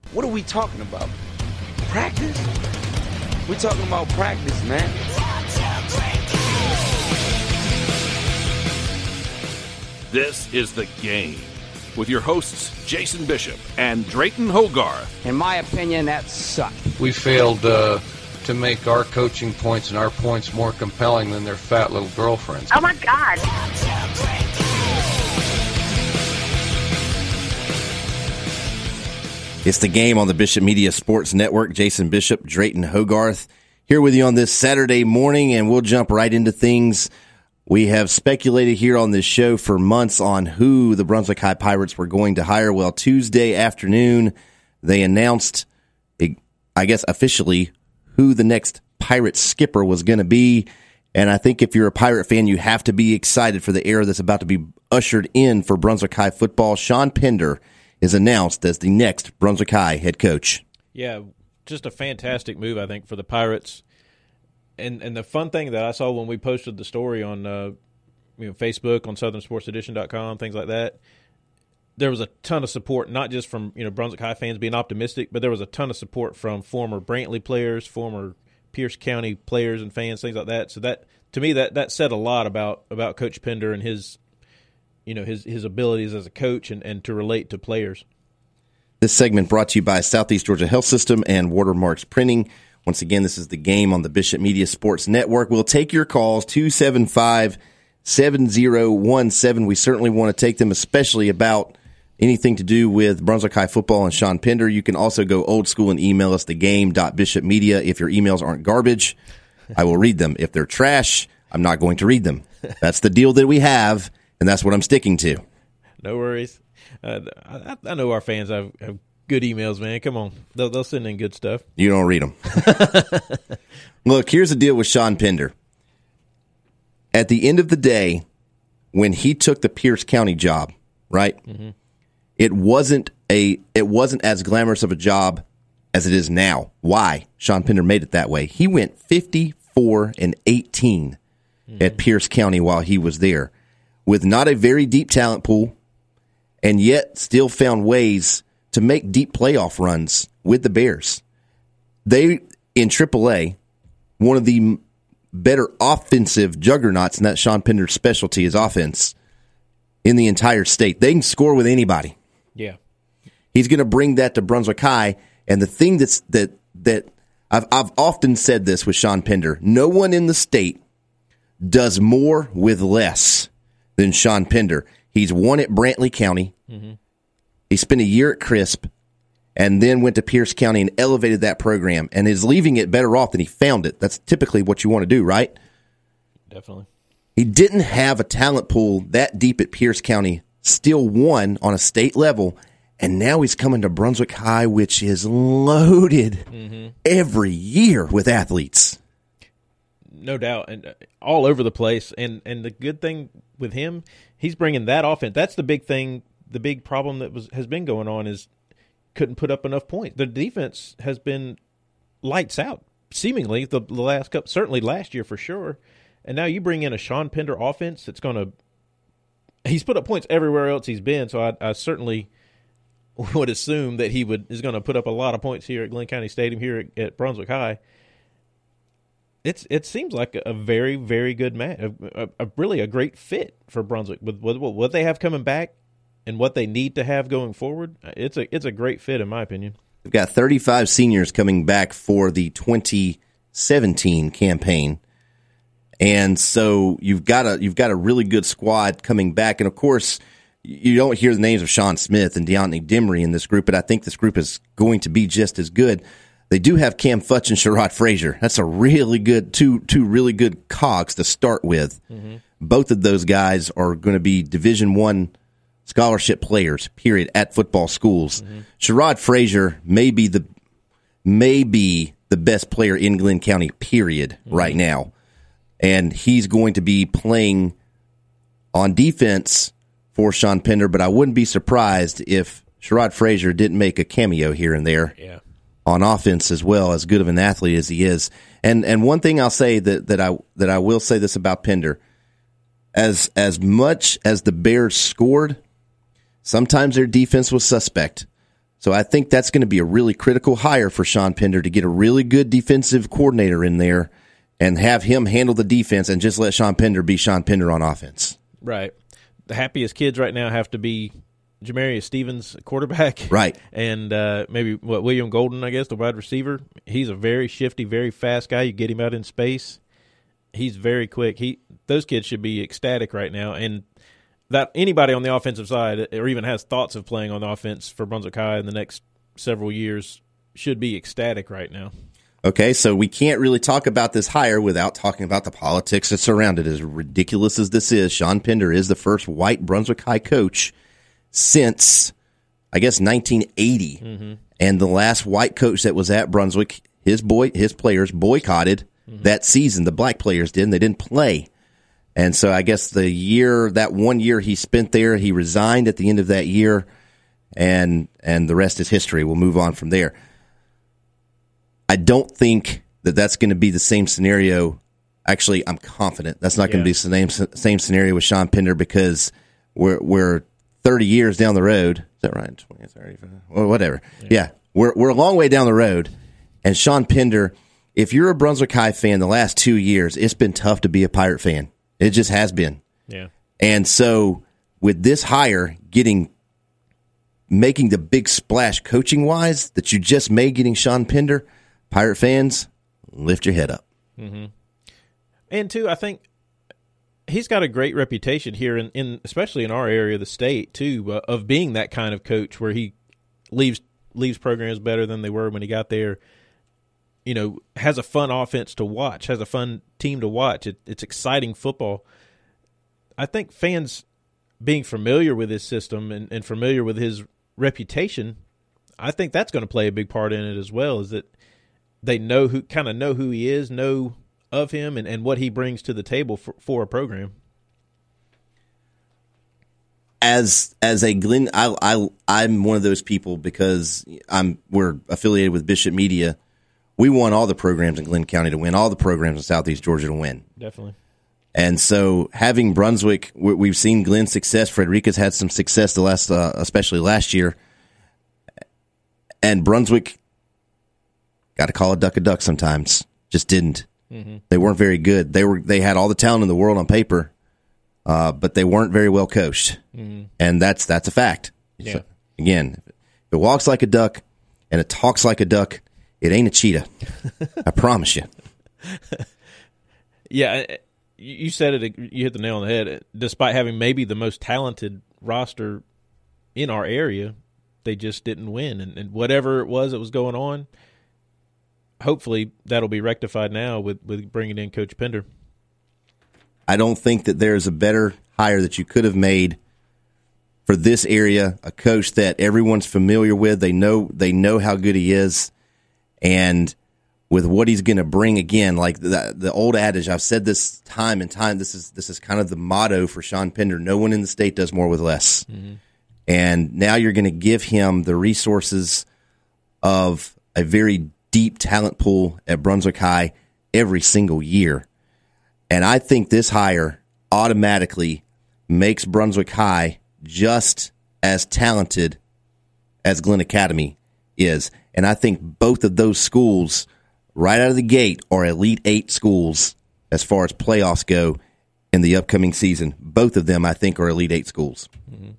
What are we talking about? Practice? We're talking about practice, man. This is The Game with your hosts Jason Bishop and Drayton Hogarth. In my opinion, that sucked. We failed to make our coaching points and our points more compelling than their fat little girlfriends. Oh, my God. It's The Game on the Bishop Media Sports Network. Jason Bishop, Drayton Hogarth, here with you on this Saturday morning, and we'll jump right into things. We have speculated here on this show for months on who the Brunswick High Pirates were going to hire. Well, Tuesday afternoon, they announced, I guess officially, who the next Pirates skipper was going to be. And I think if you're a Pirate fan, you have to be excited for the era that's about to be ushered in for Brunswick High football. Sean Pender is announced as the next Brunswick High head coach. Yeah, just a fantastic move, I think, for the Pirates. And the fun thing that I saw when we posted the story on Facebook, on southernsportsedition.com, things like that, there was a ton of support, not just from Brunswick High fans being optimistic, but there was a ton of support from former Brantley players, former Pierce County players and fans, things like that. So that, to me, that said a lot about Coach Pender and his abilities as a coach and to relate to players. This segment brought to you by Southeast Georgia Health System and Watermarks Printing. Once again, this is The Game on the Bishop Media Sports Network. We'll take your calls, 275-7017. We certainly want to take them, especially about anything to do with Brunswick High football and Sean Pender. You can also go old school and email us, thegame.bishopmedia. If your emails aren't garbage, I will read them. If they're trash, I'm not going to read them. That's the deal that we have, and that's what I'm sticking to. No worries. I know our fans have good emails, man. Come on. They'll send in good stuff. You don't read them. Look, here's the deal with Sean Pender. At the end of the day, when he took the Pierce County job, right, it wasn't as glamorous of a job as it is now. Why? Sean Pender made it that way. He went 54-18 at Pierce County while he was there, with not a very deep talent pool, and yet still found ways to make deep playoff runs with the Bears. They, in AAA, one of the better offensive juggernauts, and that Sean Pender's specialty is offense, in the entire state. They can score with anybody. Yeah. He's going to bring that to Brunswick High, and the thing that I've often said this with Sean Pender, no one in the state does more with less than Sean Pender. He's won at Brantley County. He spent a year at Crisp and then went to Pierce County and elevated that program and is leaving it better off than he found it. That's typically what you want to do, right? Definitely. He didn't have a talent pool that deep at Pierce County, still won on a state level, and now he's coming to Brunswick High, which is loaded every year with athletes. No doubt, and all over the place. And the good thing with him, he's bringing that offense. That's the big thing. The big problem that has been going on is couldn't put up enough points. The defense has been lights out, seemingly the last couple, certainly last year for sure. And now you bring in a Sean Pender offense that's going to – he's put up points everywhere else he's been, so I certainly would assume that is going to put up a lot of points here at Glenn County Stadium here at Brunswick High. It seems like a very, very good match, really a great fit for Brunswick with what they have coming back and what they need to have going forward. It's a great fit in my opinion. We've got 35 seniors coming back for the 2017 campaign, and so you've got a really good squad coming back. And of course, you don't hear the names of Sean Smith and Deontay Demery in this group, but I think this group is going to be just as good. They do have Cam Futch and Sherrod Frazier. That's a really good two really good cogs to start with. Both of those guys are going to be Division I scholarship players, period, at football schools. Sherrod Frazier may be the best player in Glenn County, period, right now. And he's going to be playing on defense for Sean Pender, but I wouldn't be surprised if Sherrod Frazier didn't make a cameo here and there on offense as well, as good of an athlete as he is. And one thing I'll say that I will say this about Pender, as much as the Bears scored, sometimes their defense was suspect. So I think that's going to be a really critical hire for Sean Pender, to get a really good defensive coordinator in there and have him handle the defense and just let Sean Pender be Sean Pender on offense. Right. The happiest kids right now have to be Jamarius Stevens, quarterback. Right. And maybe William Golden, I guess, the wide receiver. He's a very shifty, very fast guy. You get him out in space, he's very quick. Those kids should be ecstatic right now. And that anybody on the offensive side, or even has thoughts of playing on the offense for Brunswick High in the next several years, should be ecstatic right now. Okay, so we can't really talk about this hire without talking about the politics that surround it. As ridiculous as this is, Sean Pender is the first white Brunswick High coach since, I guess, 1980. Mm-hmm. And the last white coach that was at Brunswick, his players boycotted that season. The black players did, and they didn't play. And so I guess that 1 year he spent there, he resigned at the end of that year, and the rest is history. We'll move on from there. I don't think that that's going to be the same scenario. Actually, I'm confident that's not going to be the same scenario with Sean Pender, because we're 30 years down the road. Is that right? 20, 30, well, whatever. Yeah, we're a long way down the road. And Sean Pender, if you're a Brunswick High fan, the last 2 years, it's been tough to be a Pirate fan. It just has been. Yeah. And so with this hire making the big splash coaching-wise that you just made getting Sean Pender, Pirate fans, lift your head up. Mm-hmm. And, too, I think he's got a great reputation here, in especially in our area of the state, too, of being that kind of coach where he leaves programs better than they were when he got there. You know, has a fun offense to watch, has a fun team to watch. It's exciting football. I think fans being familiar with his system and familiar with his reputation, I think that's going to play a big part in it as well, is that they know who he is, know of him, and what he brings to the table for a program. As a Glenn, I'm one of those people, because we're affiliated with Bishop Media. We want all the programs in Glenn County to win, all the programs in Southeast Georgia to win. Definitely. And so having Brunswick, we've seen Glenn's success. Frederica's had some success especially last year. And Brunswick, got to call a duck sometimes, just didn't. Mm-hmm. They weren't very good. They had all the talent in the world on paper, but they weren't very well coached. Mm-hmm. And that's a fact. Yeah. So, again, if it walks like a duck and it talks like a duck, it ain't a cheetah. I promise you. Yeah, you said it. You hit the nail on the head. Despite having maybe the most talented roster in our area, they just didn't win. And whatever it was that was going on, hopefully that'll be rectified now with bringing in Coach Pender. I don't think that there's a better hire that you could have made for this area, a coach that everyone's familiar with. They know how good he is. And with what he's going to bring, again, like the old adage, I've said this time and time, this is kind of the motto for Sean Pender. No one in the state does more with less. Mm-hmm. And now you're going to give him the resources of a very deep talent pool at Brunswick High every single year. And I think this hire automatically makes Brunswick High just as talented as Glenn Academy is. And I think both of those schools, right out of the gate, are Elite Eight schools as far as playoffs go in the upcoming season. Both of them, I think, are Elite Eight schools. Mm-hmm.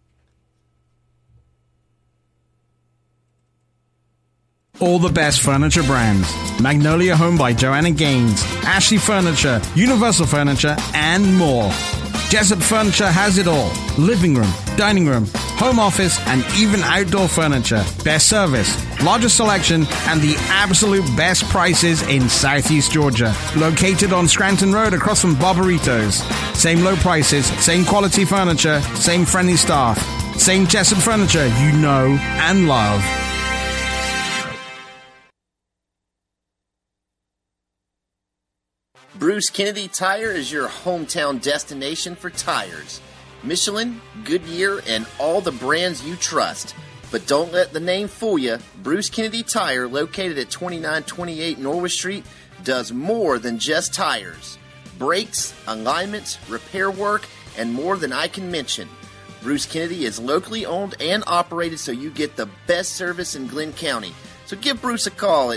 All the best furniture brands. Magnolia Home by Joanna Gaines, Ashley Furniture, Universal Furniture, and more. Jessup Furniture has it all. Living room, dining room, home office, and even outdoor furniture. Best service, largest selection, and the absolute best prices in Southeast Georgia. Located on Scranton Road across from Barbaritos. Same low prices, same quality furniture, same friendly staff. Same Jessup Furniture you know and love. Bruce Kennedy Tire is your hometown destination for tires. Michelin, Goodyear, and all the brands you trust. But don't let the name fool you. Bruce Kennedy Tire, located at 2928 Norwood Street, does more than just tires. Brakes, alignments, repair work, and more than I can mention. Bruce Kennedy is locally owned and operated, so you get the best service in Glenn County. So give Bruce a call at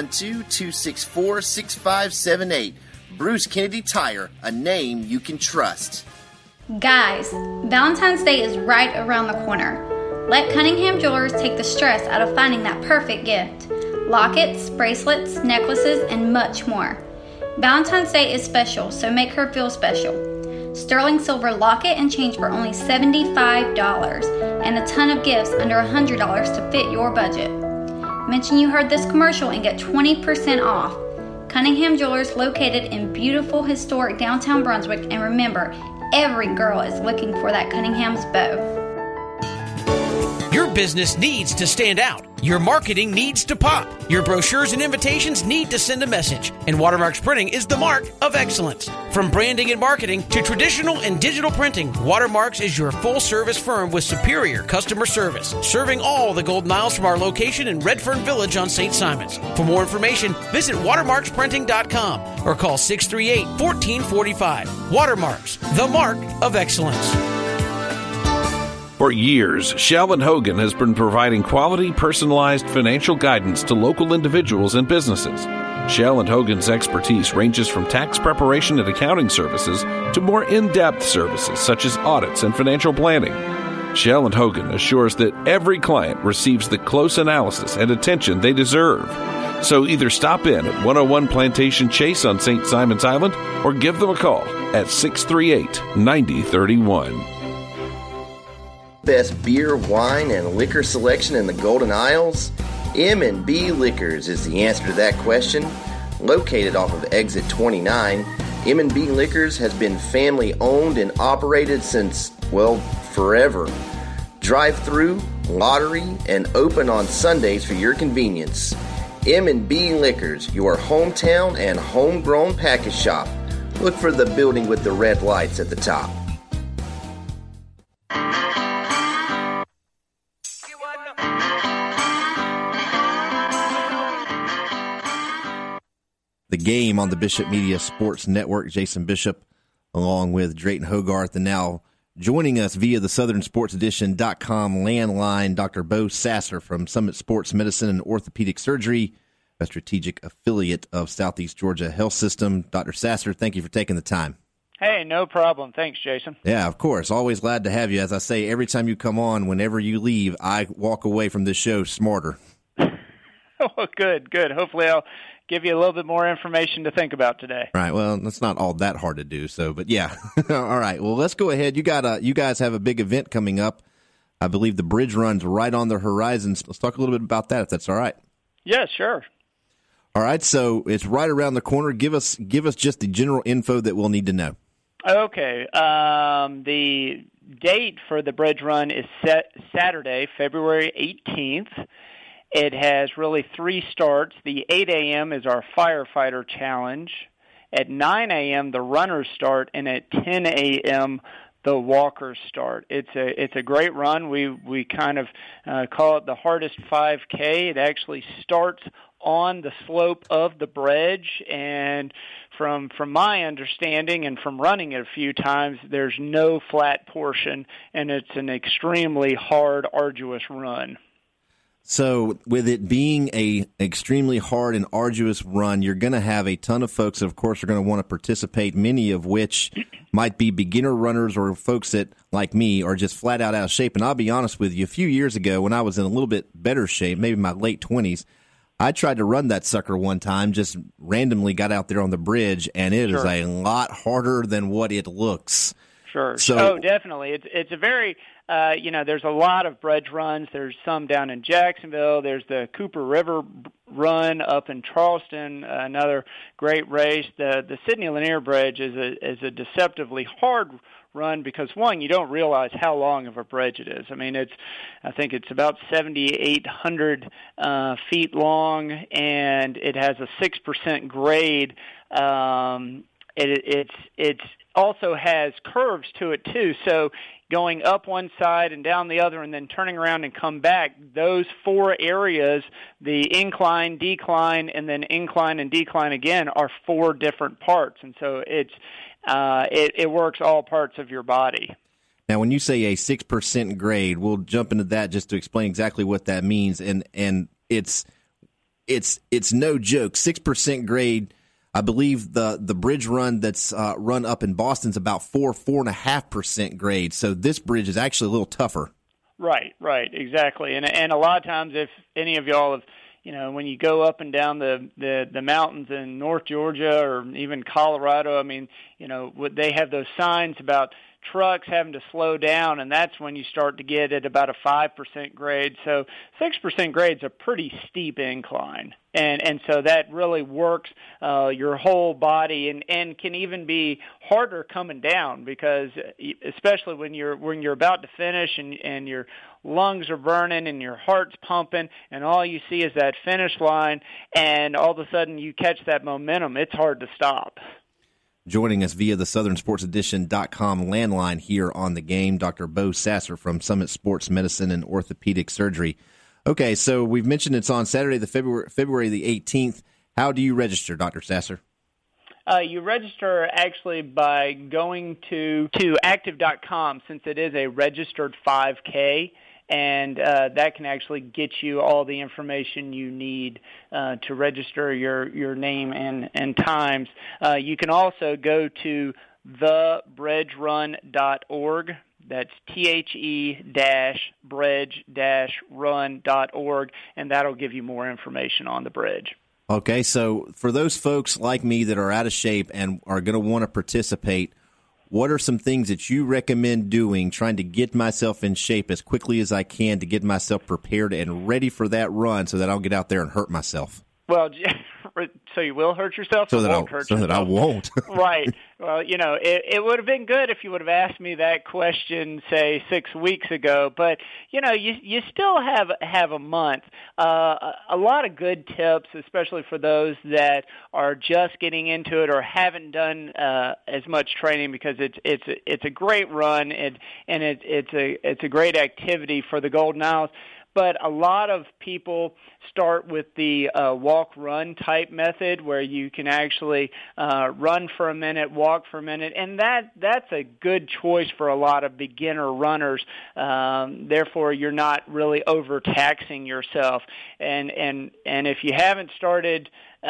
912-264-6578. Bruce Kennedy Tire, a name you can trust. Guys, Valentine's Day is right around the corner. Let Cunningham Jewelers take the stress out of finding that perfect gift. Lockets, bracelets, necklaces, and much more. Valentine's Day is special, so make her feel special. Sterling silver locket and change for only $75 and a ton of gifts under $100 to fit your budget. Mention you heard this commercial and get 20% off. Cunningham Jewelers, located in beautiful historic downtown Brunswick, and remember, every girl is looking for that Cunningham's bow. Your business needs to stand out. Your marketing needs to pop. Your brochures and invitations need to send a message. And Watermarks Printing is the mark of excellence. From branding and marketing to traditional and digital printing, Watermarks is your full-service firm with superior customer service, serving all the Golden Isles from our location in Redfern Village on St. Simons. For more information, visit watermarksprinting.com or call 638-1445. Watermarks, the mark of excellence. For years, Shell & Hogan has been providing quality, personalized financial guidance to local individuals and businesses. Shell & Hogan's expertise ranges from tax preparation and accounting services to more in-depth services such as audits and financial planning. Shell & Hogan assures that every client receives the close analysis and attention they deserve. So either stop in at 101 Plantation Chase on St. Simons Island or give them a call at 638-9031. Best beer, wine, and liquor selection in the Golden Isles? M&B Liquors is the answer to that question. Located off of Exit 29, M&B Liquors has been family owned and operated since, well, forever. Drive-through, lottery, and open on Sundays for your convenience. M&B Liquors, your hometown and homegrown package shop. Look for the building with the red lights at the top. The Game on the Bishop Media Sports Network. Jason Bishop along with Drayton Hogarth, and now joining us via the SouthernSportsEdition.com landline, Dr. Bo Sasser from Summit Sports Medicine and Orthopedic Surgery, a strategic affiliate of Southeast Georgia Health System. Dr. Sasser, thank you for taking the time. Hey, no problem. Thanks, Jason. Yeah, of course. Always glad to have you. As I say, every time you come on, whenever you leave, I walk away from this show smarter. Oh, good. Hopefully I'll give you a little bit more information to think about today. Right. Well, that's not all that hard to do. So, but yeah. All right. Well, let's go ahead. You guys have a big event coming up. I believe the bridge run's right on the horizon. Let's talk a little bit about that, if that's all right. Yeah, sure. All right. So it's right around the corner. Give us just the general info that we'll need to know. Okay. The date for the bridge run is set Saturday, February 18th. It has really 3 starts. The 8 a.m. is our firefighter challenge. At 9 a.m., the runners start, and at 10 a.m., the walkers start. It's a great run. We kind of call it the hardest 5K. It actually starts on the slope of the bridge, and from my understanding and from running it a few times, there's no flat portion, and it's an extremely hard, arduous run. So with it being a extremely hard and arduous run, you're going to have a ton of folks that, of course, are going to want to participate, many of which might be beginner runners or folks that, like me, are just flat out of shape. And I'll be honest with you, a few years ago when I was in a little bit better shape, maybe my late 20s, I tried to run that sucker one time, just randomly got out there on the bridge, and it is a lot harder than what it looks. Sure. So, definitely. It's a very, there's a lot of bridge runs. There's some down in Jacksonville. There's the Cooper River run up in Charleston, another great race. The Sidney Lanier Bridge is a deceptively hard run because, one, you don't realize how long of a bridge it is. I mean, I think it's about 7,800 feet long, and it has a 6% grade. It's also has curves to it too, so going up one side and down the other and then turning around and come back, those 4 areas, the incline, decline, and then incline and decline again, are 4 different parts, and so it works all parts of your body. Now, when you say a 6% grade, we'll jump into that just to explain exactly what that means. And it's no joke. 6% grade. I believe the bridge run that's run up in Boston's about 4.5% grade. So this bridge is actually a little tougher. Right, exactly. And a lot of times, if any of y'all have, when you go up and down the mountains in North Georgia or even Colorado, I mean, they have those signs about trucks having to slow down, and that's when you start to get at about a 5% grade. So 6% grade is a pretty steep incline. And so that really works your whole body and can even be harder coming down, because especially when you're about to finish and your lungs are burning and your heart's pumping and all you see is that finish line, and all of a sudden you catch that momentum, it's hard to stop. Joining us via the SouthernSportsEdition.com landline here on the game, Dr. Bo Sasser from Summit Sports Medicine and Orthopedic Surgery. Okay, so we've mentioned it's on Saturday, February the 18th. How do you register, Dr. Sasser? You register actually by going to active.com, since it is a registered 5K. And that can actually get you all the information you need to register your name and times. You can also go to thebridgerun.org. That's the-bridge-run.org, and that'll give you more information on the bridge. Okay, so for those folks like me that are out of shape and are going to want to participate, what are some things that you recommend doing, trying to get myself in shape as quickly as I can to get myself prepared and ready for that run so that I'll get out there and hurt myself? Well, so you will hurt yourself? So that I won't. Right. Well, it would have been good if you would have asked me that question, say, 6 weeks ago. But, you still have a month. A lot of good tips, especially for those that are just getting into it or haven't done as much training, because it's a great run and it's a great activity for the Golden Isles. But a lot of people start with the walk-run type method, where you can actually run for a minute, walk for a minute, and that's a good choice for a lot of beginner runners. Therefore, you're not really overtaxing yourself. And if you haven't started.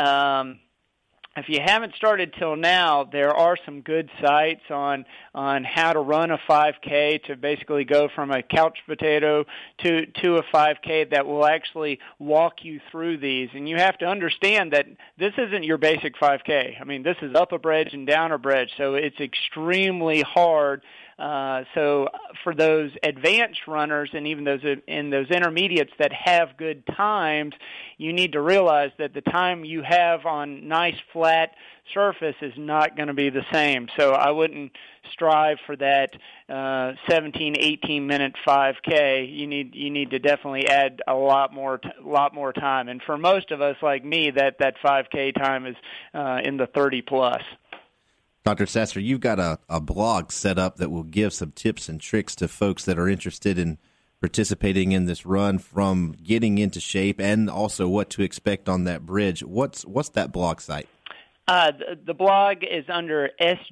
If you haven't started till now, there are some good sites on how to run a 5K, to basically go from a couch potato to a 5K that will actually walk you through these. And you have to understand that this isn't your basic 5K. I mean, this is up a bridge and down a bridge, so it's extremely hard. So for those advanced runners and even those intermediates that have good times, you need to realize that the time you have on nice flat surface is not going to be the same. So I wouldn't strive for that 17, 18-minute 5K. You need to definitely add a lot more time. And for most of us like me, that 5K time is in the 30+. Dr. Sasser, you've got a blog set up that will give some tips and tricks to folks that are interested in participating in this run, from getting into shape and also what to expect on that bridge. What's that blog site? The blog is under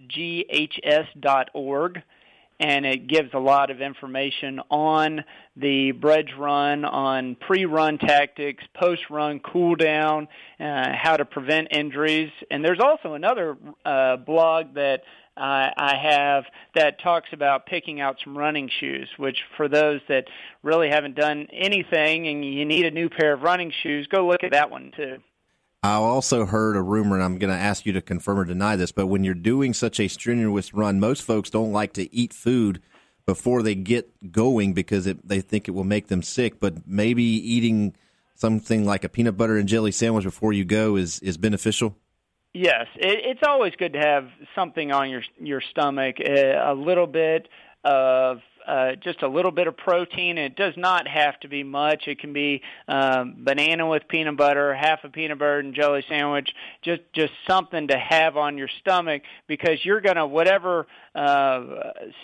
sghs.org, and it gives a lot of information on the bridge run, on pre-run tactics, post-run cool down, how to prevent injuries. And there's also another blog that I have that talks about picking out some running shoes, which for those that really haven't done anything and you need a new pair of running shoes, go look at that one too. I also heard a rumor, and I'm going to ask you to confirm or deny this, but when you're doing such a strenuous run, most folks don't like to eat food before they get going because they think it will make them sick, but maybe eating something like a peanut butter and jelly sandwich before you go is beneficial? Yes, it's always good to have something on your stomach, a little bit of just a little bit of protein. It does not have to be much. It can be banana with peanut butter, half a peanut butter and jelly sandwich, just something to have on your stomach, because you're going to, whatever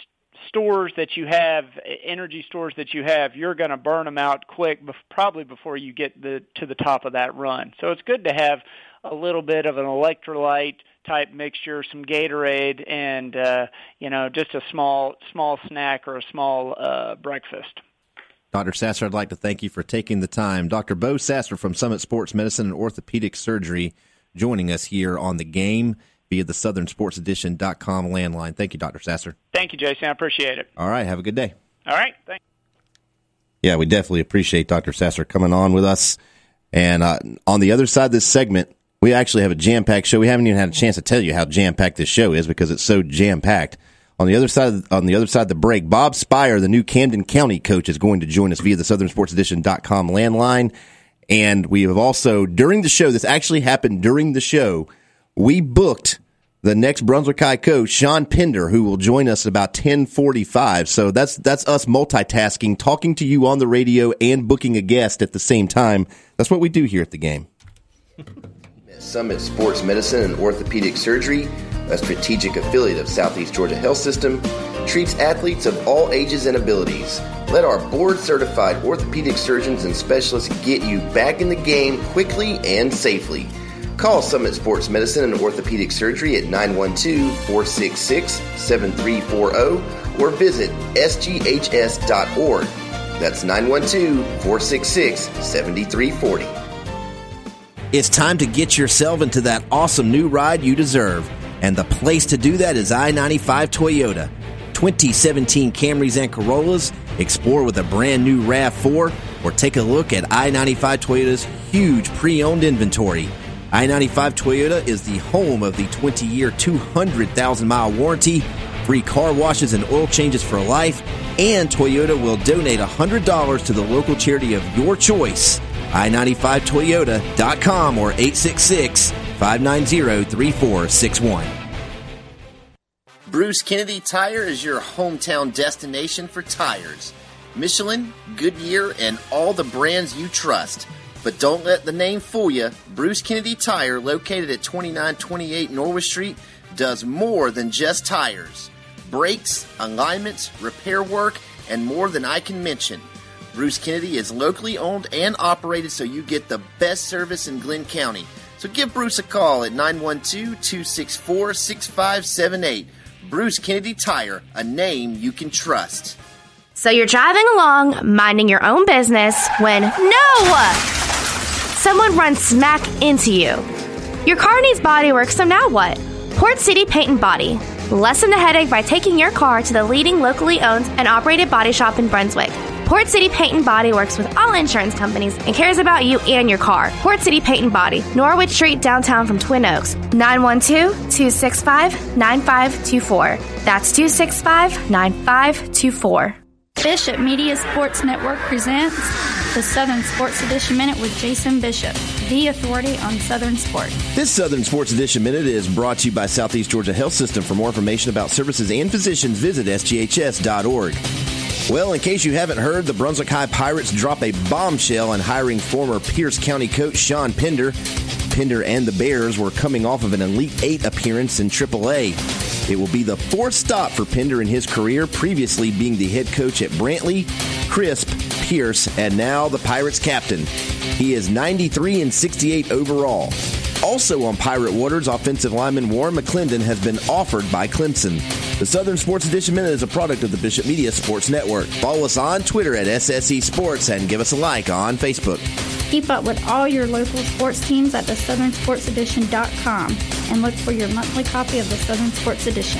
stores that you have, energy stores that you have, you're going to burn them out quick, probably before you get to the top of that run. So it's good to have a little bit of an electrolyte type mixture, some Gatorade, and just a small snack or a small breakfast. Dr. Sasser, I'd like to thank you for taking the time. Dr. Bo Sasser from Summit Sports Medicine and Orthopedic Surgery joining us here on The Game via the SouthernSportsEdition.com landline. Thank you, Dr. Sasser. Thank you, Jason. I appreciate it. All right. Have a good day. All right. Thanks. Yeah, we definitely appreciate Dr. Sasser coming on with us. And on the other side of this segment, we actually have a jam-packed show. We haven't even had a chance to tell you how jam-packed this show is because it's so jam-packed. On the other side of the break, Bob Spire, the new Camden County coach, is going to join us via the SouthernSportsEdition.com landline. And we have also, during the show, this actually happened during the show, we booked the next Brunswick High coach, Sean Pender, who will join us at about 10:45. So that's us multitasking, talking to you on the radio and booking a guest at the same time. That's what we do here at The Game. Summit Sports Medicine and Orthopedic Surgery, a strategic affiliate of Southeast Georgia Health System, treats athletes of all ages and abilities. Let our board-certified orthopedic surgeons and specialists get you back in the game quickly and safely. Call Summit Sports Medicine and Orthopedic Surgery at 912-466-7340 or visit sghs.org. That's 912-466-7340. It's time to get yourself into that awesome new ride you deserve. And the place to do that is I-95 Toyota. 2017 Camrys and Corollas, explore with a brand new RAV4, or take a look at I-95 Toyota's huge pre-owned inventory. I-95 Toyota is the home of the 20-year, 200,000-mile warranty, free car washes and oil changes for life, and Toyota will donate $100 to the local charity of your choice. I-95Toyota.com or 866-590-3461. Bruce Kennedy Tire is your hometown destination for tires. Michelin, Goodyear, and all the brands you trust. But don't let the name fool you. Bruce Kennedy Tire, located at 2928 Norwich Street, does more than just tires. Brakes, alignments, repair work, and more than I can mention. Bruce Kennedy is locally owned and operated, so you get the best service in Glenn County. So give Bruce a call at 912-264-6578. Bruce Kennedy Tire, a name you can trust. So you're driving along, minding your own business, when someone runs smack into you. Your car needs body work, so now what? Port City Paint and Body. Lessen the headache by taking your car to the leading locally owned and operated body shop in Brunswick. Port City Paint and Body works with all insurance companies and cares about you and your car. Port City Paint and Body, Norwich Street, downtown from Twin Oaks. 912-265-9524. That's 265-9524. Bishop Media Sports Network presents the Southern Sports Edition Minute with Jason Bishop, the authority on Southern sports. This Southern Sports Edition Minute is brought to you by Southeast Georgia Health System. For more information about services and physicians, visit sghs.org. Well, in case you haven't heard, the Brunswick High Pirates drop a bombshell in hiring former Pierce County coach Sean Pender. Pender and the Bears were coming off of an Elite Eight appearance in AAA. It will be the fourth stop for Pender in his career, previously being the head coach at Brantley, Crisp, Pierce, and now the Pirates captain. He is 93-68 overall. Also on Pirate Waters, offensive lineman Warren McClendon has been offered by Clemson. The Southern Sports Edition Minute is a product of the Bishop Media Sports Network. Follow us on Twitter at SSE Sports and give us a like on Facebook. Keep up with all your local sports teams at theSouthernSportsEdition.com and look for your monthly copy of the Southern Sports Edition.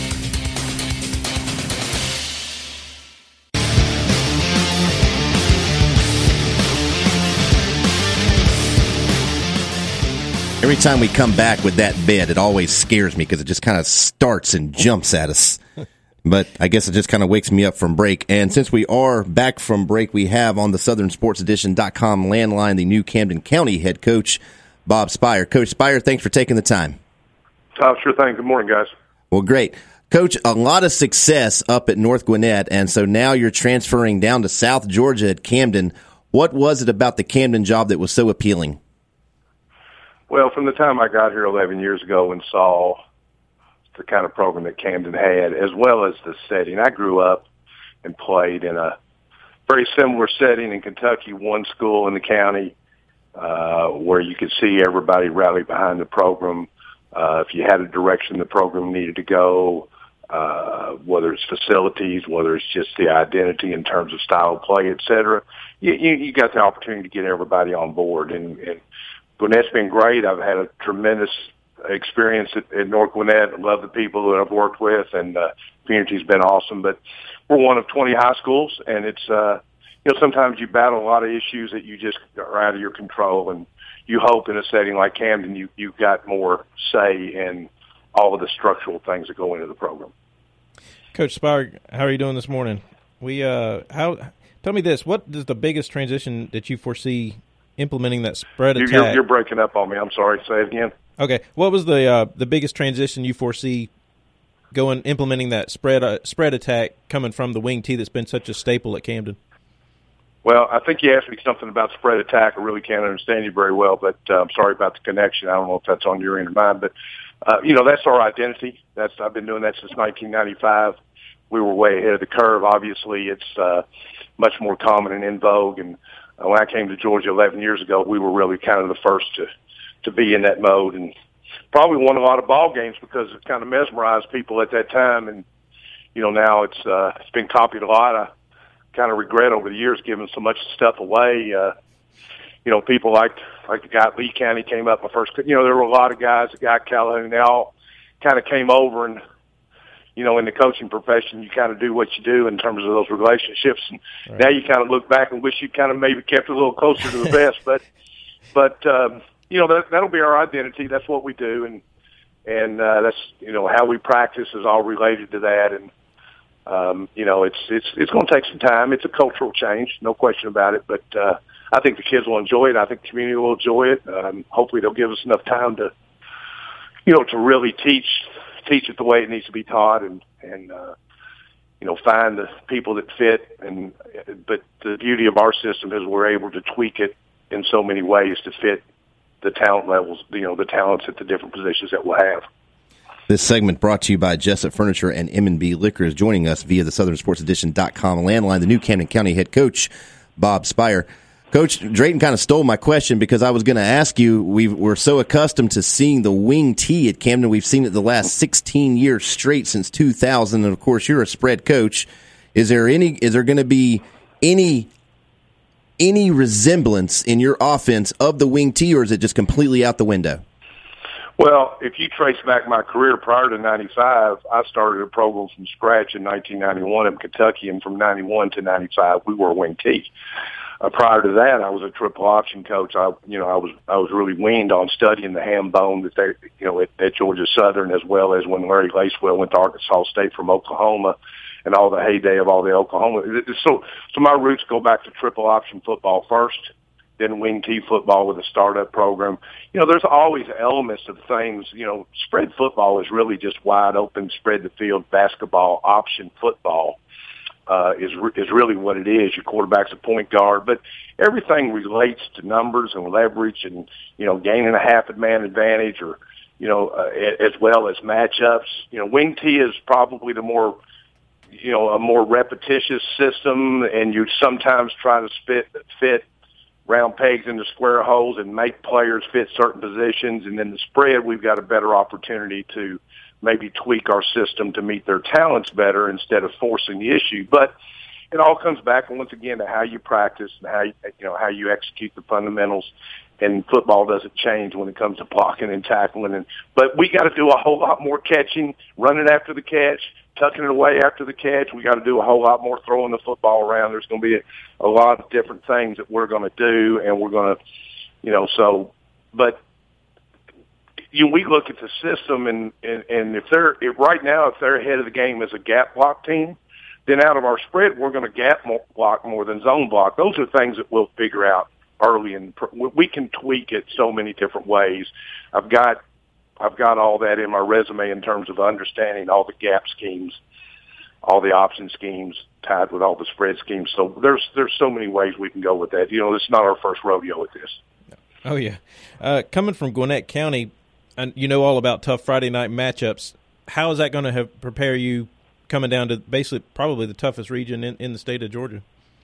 Every time we come back with that bed, it always scares me because it just kind of starts and jumps at us. But I guess it just kind of wakes me up from break. And since we are back from break, we have on the SouthernSportsEdition.com landline the new Camden County head coach, Bob Spire. Coach Spire, thanks for taking the time. Sure thing. Good morning, guys. Well, great. Coach, a lot of success up at North Gwinnett, and so now you're transferring down to South Georgia at Camden. What was it about the Camden job that was so appealing? Well, from the time I got here 11 years ago and saw the kind of program that Camden had, as well as the setting. I grew up and played in a very similar setting in Kentucky, one school in the county, where you could see everybody rally behind the program. If you had a direction the program needed to go, whether it's facilities, whether it's just the identity in terms of style of play, et cetera, you got the opportunity to get everybody on board. And Gwinnett's been great. I've had a tremendous experience at North Gwinnett. I love the people that I've worked with, and the community's been awesome. But we're one of 20 high schools, and it's sometimes you battle a lot of issues that you just are out of your control, and you hope in a setting like Camden you've got more say in all of the structural things that go into the program. Coach Spire, how are you doing this morning? Tell me this: what is the biggest transition that you foresee implementing that spread attack? You're breaking up on me. I'm sorry. Say it again. Okay. What was the biggest transition you foresee implementing that spread attack coming from the wing T that's been such a staple at Camden? Well, I think you asked me something about spread attack. I really can't understand you very well, but I'm sorry about the connection. I don't know if that's on your end or mine, but that's our identity. I've been doing that since 1995. We were way ahead of the curve. Obviously, it's much more common and in vogue. And when I came to Georgia 11 years ago, we were really kind of the first to be in that mode, and probably won a lot of ball games because it kind of mesmerized people at that time. And now it's been copied a lot. I kind of regret over the years giving so much stuff away. People like the guy at Lee County came up my first. There were a lot of guys. The guy at Calhoun, they all kind of came over, and in the coaching profession, you kind of do what you do in terms of those relationships. And right. Now you kind of look back and wish you kind of maybe kept a little closer to the best. But that'll be our identity. That's what we do, and that's how we practice is all related to that. And it's going to take some time. It's a cultural change, no question about it. But I think the kids will enjoy it. I think the community will enjoy it. Hopefully, they'll give us enough time to really teach it the way it needs to be taught, and find the people that fit. But the beauty of our system is we're able to tweak it in so many ways to fit the talent levels, the talents at the different positions that we'll have. This segment brought to you by Jessup Furniture and M&B Liquors. Joining us via the SouthernSportsEdition.com landline, the new Camden County head coach, Bob Spire. Coach, Drayton kind of stole my question because I was going to ask you, we're so accustomed to seeing the wing T at Camden. We've seen it the last 16 years straight since 2000. And, of course, you're a spread coach. Is there going to be any resemblance in your offense of the wing T, or is it just completely out the window? Well, if you trace back my career prior to 95, I started a program from scratch in 1991 in Kentucky, and from 91 to 95, we were a wing T. Prior to that, I was a triple option coach. I was really weaned on studying the ham bone that they, at Georgia Southern, as well as when Larry Lacewell went to Arkansas State from Oklahoma, and all the heyday of all the Oklahoma. So my roots go back to triple option football first, then wing T football with a startup program. There's always elements of things. Spread football is really just wide open, spread the field basketball. Option football is really what it is. Your quarterback's a point guard, but everything relates to numbers and leverage and gaining a half a man advantage, or as well as matchups. Wing T is probably the more a more repetitious system, and you sometimes try to fit round pegs into square holes and make players fit certain positions. And then the spread, we've got a better opportunity to maybe tweak our system to meet their talents better instead of forcing the issue. But it all comes back once again to how you practice and how you execute the fundamentals. And football doesn't change when it comes to blocking and tackling. But we got to do a whole lot more catching, running after the catch, tucking it away after the catch. We got to do a whole lot more throwing the football around. There's going to be a lot of different things that we're going to do, and we're going to, but we look at the system, and if right now they're ahead of the game as a gap block team, then out of our spread we're going to gap block more than zone block. Those are things that we'll figure out early, and we can tweak it so many different ways. I've got all that in my resume in terms of understanding all the gap schemes, all the option schemes tied with all the spread schemes. So there's so many ways we can go with that. This is not our first rodeo with this. Oh, yeah. Coming from Gwinnett County, and all about tough Friday night matchups, how is that going to prepare you coming down to basically probably the toughest region in the state of Georgia?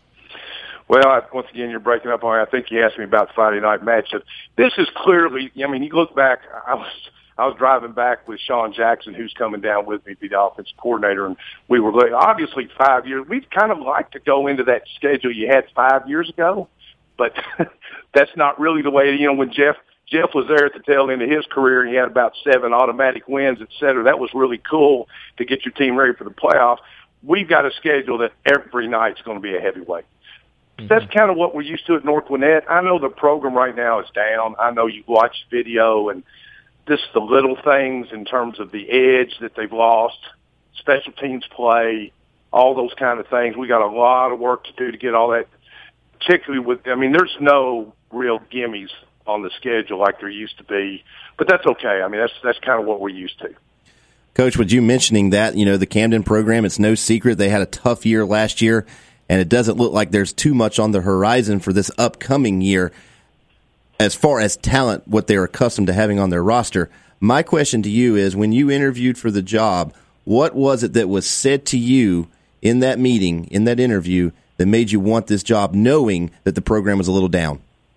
Well, once again, you're breaking up on. I think you asked me about the Friday night matchup. This is clearly. I mean, you look back. I was driving back with Sean Jackson, who's coming down with me to be the offensive coordinator, and we were obviously 5 years. We'd kind of like to go into that schedule you had 5 years ago, but that's not really the way. When Jeff was there at the tail end of his career, and he had about 7 automatic wins, et cetera. That was really cool to get your team ready for the playoffs. We've got a schedule that every night's going to be a heavyweight. That's kind of what we're used to at North Gwinnett. I know the program right now is down. I know you watch video and just the little things in terms of the edge that they've lost, special teams play, all those kind of things. We got a lot of work to do to get all that, particularly there's no real gimmies on the schedule like there used to be, but that's okay. I mean, that's kind of what we're used to. Coach, with you mentioning that, the Camden program, it's no secret they had a tough year last year, and it doesn't look like there's too much on the horizon for this upcoming year as far as talent, what they're accustomed to having on their roster. My question to you is, when you interviewed for the job, what was it that was said to you in that meeting, in that interview, that made you want this job, knowing that the program was a little down?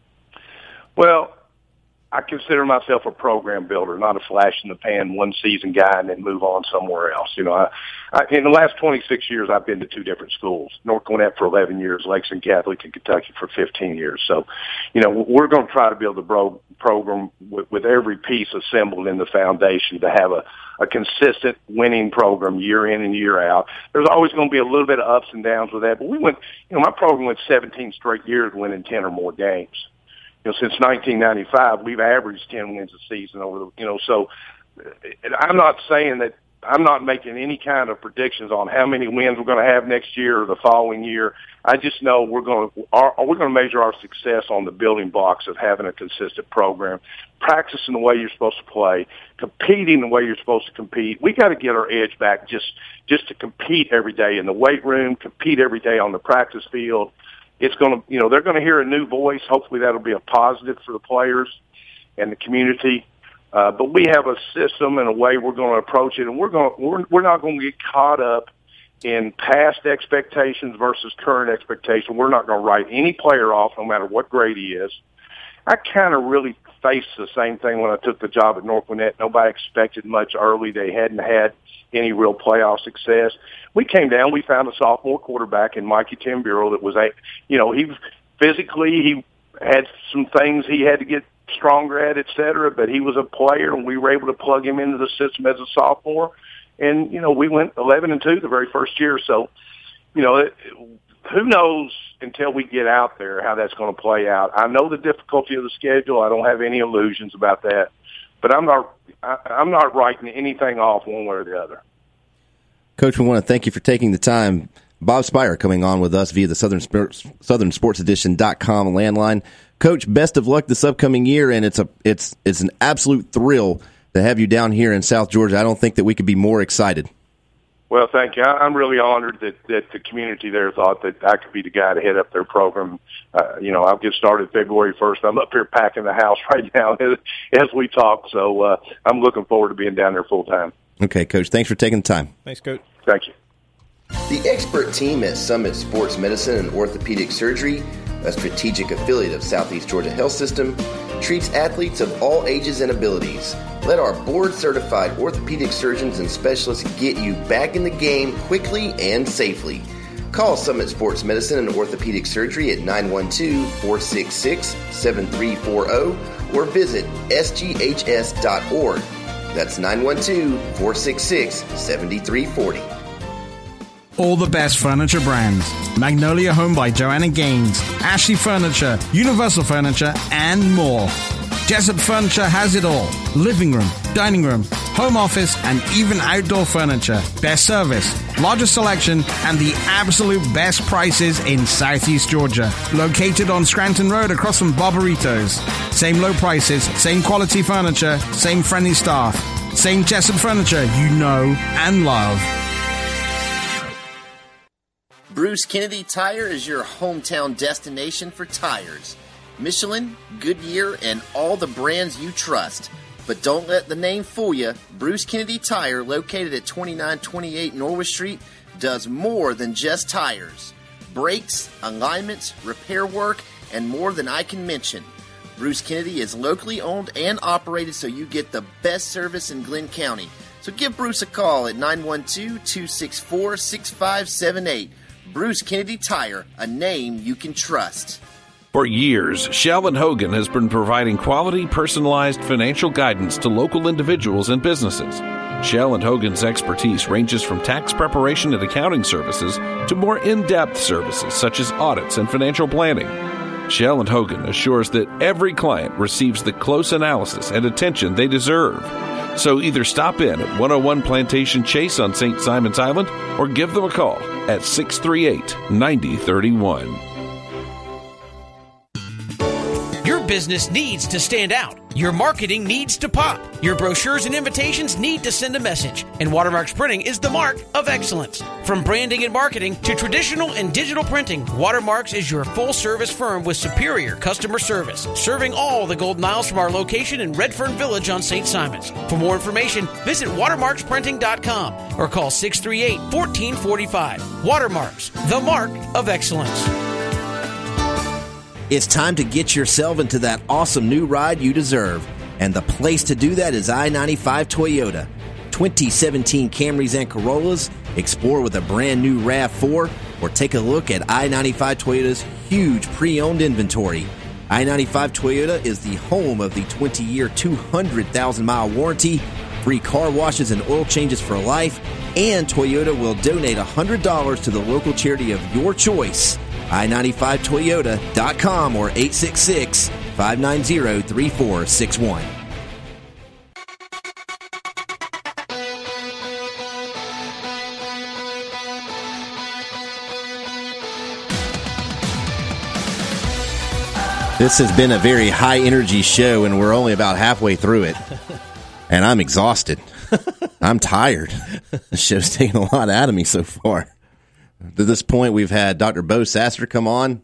Well, I consider myself a program builder, not a flash-in-the-pan, one-season guy and then move on somewhere else. In the last 26 years, I've been to 2 different schools, North Gwinnett for 11 years, Lexington Catholic in Kentucky for 15 years. So, we're going to try to build a program with every piece assembled in the foundation to have a consistent winning program year in and year out. There's always going to be a little bit of ups and downs with that, but my program went 17 straight years winning 10 or more games. Since 1995, we've averaged 10 wins a season so I'm not saying that I'm not making any kind of predictions on how many wins we're going to have next year or the following year. I just know we're going to measure our success on the building blocks of having a consistent program, practicing the way you're supposed to play, competing the way you're supposed to compete. We got to get our edge back just to compete every day in the weight room, compete every day on the practice field. It's going to, they're going to hear a new voice. Hopefully that'll be a positive for the players and the community. But we have a system and a way we're going to approach it, and we're not going to get caught up in past expectations versus current expectations. We're not going to write any player off, no matter what grade he is. I kind of really faced the same thing when I took the job at North Gwinnett. Nobody expected much early. They hadn't had any real playoff success. We came down, we found a sophomore quarterback in Mikey Timbural that was he had some things he had to get stronger at, et cetera, but he was a player, and we were able to plug him into the system as a sophomore. And, we went 11-2 the very first year. So, who knows until we get out there how that's going to play out. I know the difficulty of the schedule. I don't have any illusions about that. But I'm not writing anything off one way or the other. Coach, we want to thank you for taking the time. Bob Spire coming on with us via the SouthernSportsEdition.com landline. Coach, best of luck this upcoming year, and it's an absolute thrill to have you down here in South Georgia. I don't think that we could be more excited. Well, thank you. I'm really honored that the community there thought that I could be the guy to head up their program. I'll get started February 1st. I'm up here packing the house right now as we talk, so I'm looking forward to being down there full time. Okay, Coach. Thanks for taking the time. Thanks, Coach. Thank you. The expert team at Summit Sports Medicine and Orthopedic Surgery, a strategic affiliate of Southeast Georgia Health System, treats athletes of all ages and abilities. Let our board-certified orthopedic surgeons and specialists get you back in the game quickly and safely. Call Summit Sports Medicine and Orthopedic Surgery at 912-466-7340 or visit sghs.org. That's 912-466-7340. All the best furniture brands. Magnolia Home by Joanna Gaines, Ashley Furniture, Universal Furniture, and more. Jessup Furniture has it all. Living room, dining room, home office, and even outdoor furniture. Best service, largest selection, and the absolute best prices in Southeast Georgia. Located on Scranton Road across from Barbaritos. Same low prices, same quality furniture, same friendly staff. Same Jessup Furniture you know and love. Bruce Kennedy Tire is your hometown destination for tires. Michelin, Goodyear, and all the brands you trust. But don't let the name fool you. Bruce Kennedy Tire, located at 2928 Norwood Street, does more than just tires. Brakes, alignments, repair work, and more than I can mention. Bruce Kennedy is locally owned and operated, so you get the best service in Glenn County. So give Bruce a call at 912-264-6578. Bruce Kennedy Tire, a name you can trust. For years, Sheldon Hogan has been providing quality, personalized financial guidance to local individuals and businesses. Sheldon Hogan's expertise ranges from tax preparation and accounting services to more in-depth services such as audits and financial planning. Sheldon Hogan assures that every client receives the close analysis and attention they deserve. So either stop in at 101 Plantation Chase on St. Simon's Island or give them a call at 638-9031. Your business needs to stand out. Your marketing needs to pop. Your brochures and invitations need to send a message. And Watermarks Printing is the mark of excellence. From branding and marketing to traditional and digital printing, Watermarks is your full-service firm with superior customer service, serving all the Golden Isles from our location in Redfern Village on St. Simon's. For more information, visit watermarksprinting.com or call 638-1445. Watermarks, the mark of excellence. It's time to get yourself into that awesome new ride you deserve. And the place to do that is I-95 Toyota. 2017 Camrys and Corollas, explore with a brand new RAV4, or take a look at I-95 Toyota's huge pre-owned inventory. I-95 Toyota is the home of the 20-year, 200,000-mile warranty, free car washes and oil changes for life, and Toyota will donate $100 to the local charity of your choice. I95Toyota.com or 866-590-3461. This has been a very high energy show, and we're only about halfway through it. And I'm exhausted. I'm tired. The show's taken a lot out of me so far. To this point, we've had Dr. Bo Sasser come on,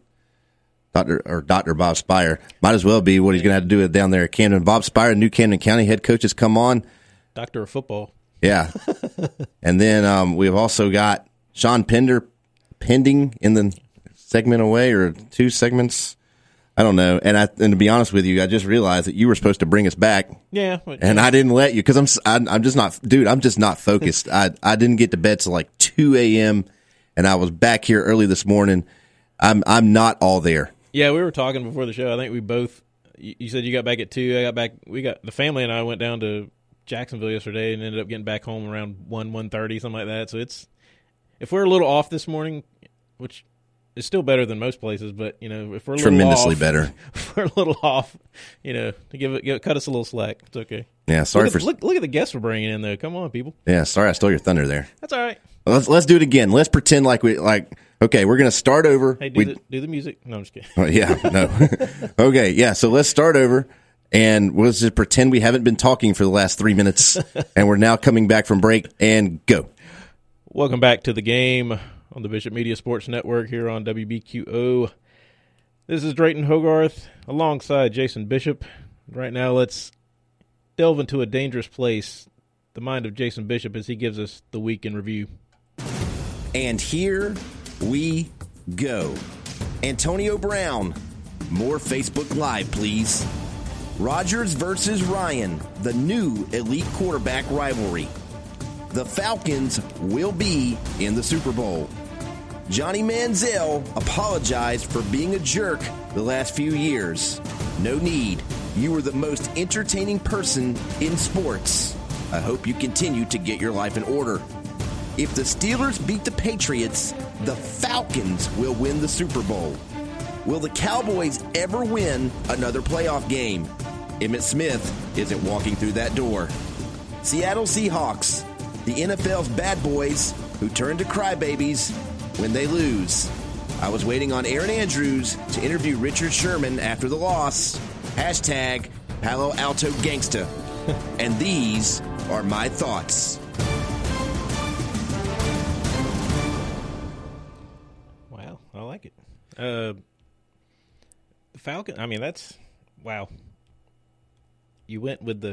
Dr. Bob Spire. Might as well be what he's going to have to do down there at Camden. Bob Spire, New Camden County head coach, has come on. Doctor of football. Yeah. And then we've also got Sean Pender pending in the segment away, or two segments. I don't know. And to be honest with you, I just realized that you were supposed to bring us back. Yeah. And I didn't let you because I'm just not, dude, I'm just not focused. I didn't get to bed till like 2 a.m. and I was back here early this morning. I'm not all there. Yeah, we were talking before the show. I think we both, you said you got back at 2. I got back, the family and I went down to Jacksonville yesterday and ended up getting back home around 1:30, something like that. So if we're a little off this morning, which is still better than most places, but if we're a little tremendously off, better. If we're a little off, to cut us a little slack. It's okay. Yeah, sorry look at the guests we're bringing in though. Come on, people. Yeah, sorry I stole your thunder there. That's all right. Let's do it again. Let's pretend okay, we're going to start over. Hey, do the music. No, I'm just kidding. Yeah, no. Okay, yeah, so let's start over, and we'll just pretend we haven't been talking for the last 3 minutes, and we're now coming back from break, and go. Welcome back to the game on the Bishop Media Sports Network here on WBQO. This is Drayton Hogarth alongside Jason Bishop. Right now, let's delve into a dangerous place, the mind of Jason Bishop, as he gives us the week in review. And here we go. Antonio Brown. More Facebook Live, please. Rodgers versus Ryan, the new elite quarterback rivalry. The Falcons will be in the Super Bowl. Johnny Manziel apologized for being a jerk the last few years. No need. You were the most entertaining person in sports. I hope you continue to get your life in order. If the Steelers beat the Patriots, the Falcons will win the Super Bowl. Will the Cowboys ever win another playoff game? Emmitt Smith isn't walking through that door. Seattle Seahawks, the NFL's bad boys who turn to crybabies when they lose. I was waiting on Aaron Andrews to interview Richard Sherman after the loss. Hashtag Palo Alto Gangsta. And these are my thoughts. Wow, I like it. The Falcon, that's, wow. You went with the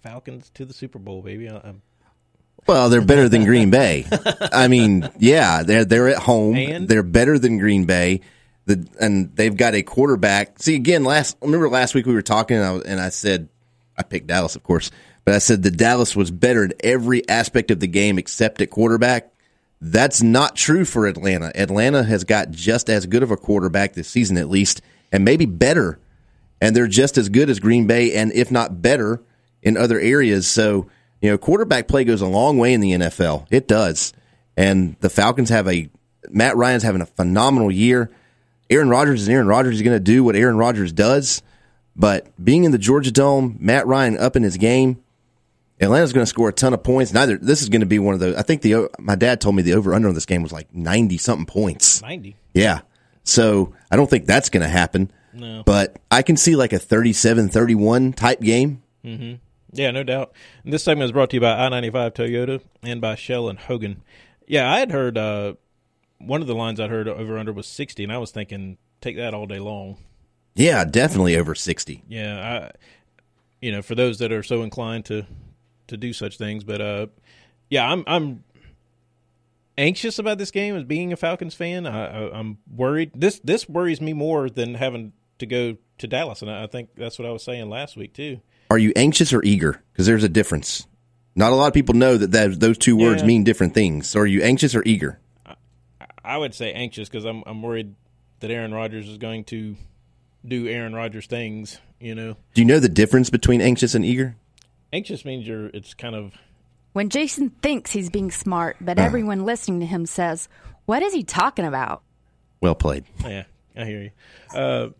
Falcons to the Super Bowl, baby. Well, they're better than Green Bay. I mean, yeah, they're at home. And? They're better than Green Bay. And they've got a quarterback. See, again, remember last week we were talking, and I said, I picked Dallas, of course, but I said that Dallas was better in every aspect of the game except at quarterback. That's not true for Atlanta. Atlanta has got just as good of a quarterback this season, at least, and maybe better. And they're just as good as Green Bay, and if not better, in other areas. So, quarterback play goes a long way in the NFL. It does. And the Falcons Matt Ryan's having a phenomenal year. Aaron Rodgers is Aaron Rodgers. He's going to do what Aaron Rodgers does. But being in the Georgia Dome, Matt Ryan up in his game, Atlanta's going to score a ton of points. This is going to be one of those. I think my dad told me the over-under on this game was like 90-something points. 90? Yeah. So I don't think that's going to happen. No. But I can see like a 37-31 type game. Mm-hmm. Yeah, no doubt. And this segment is brought to you by I-95 Toyota and by Shell and Hogan. Yeah, I had heard one of the lines I'd heard over-under was 60, and I was thinking take that all day long. Yeah, definitely over 60. Yeah, for those that are so inclined to do such things. But, yeah, I'm anxious about this game as being a Falcons fan. I'm worried. This worries me more than having to go to Dallas, and I think that's what I was saying last week too. Are you anxious or eager? Because there's a difference. Not a lot of people know that those two words mean different things. So are you anxious or eager? I would say anxious because I'm worried that Aaron Rodgers is going to do Aaron Rodgers things, Do you know the difference between anxious and eager? Anxious means it's kind of... When Jason thinks he's being smart, but everyone listening to him says, what is he talking about? Well played. Yeah, I hear you.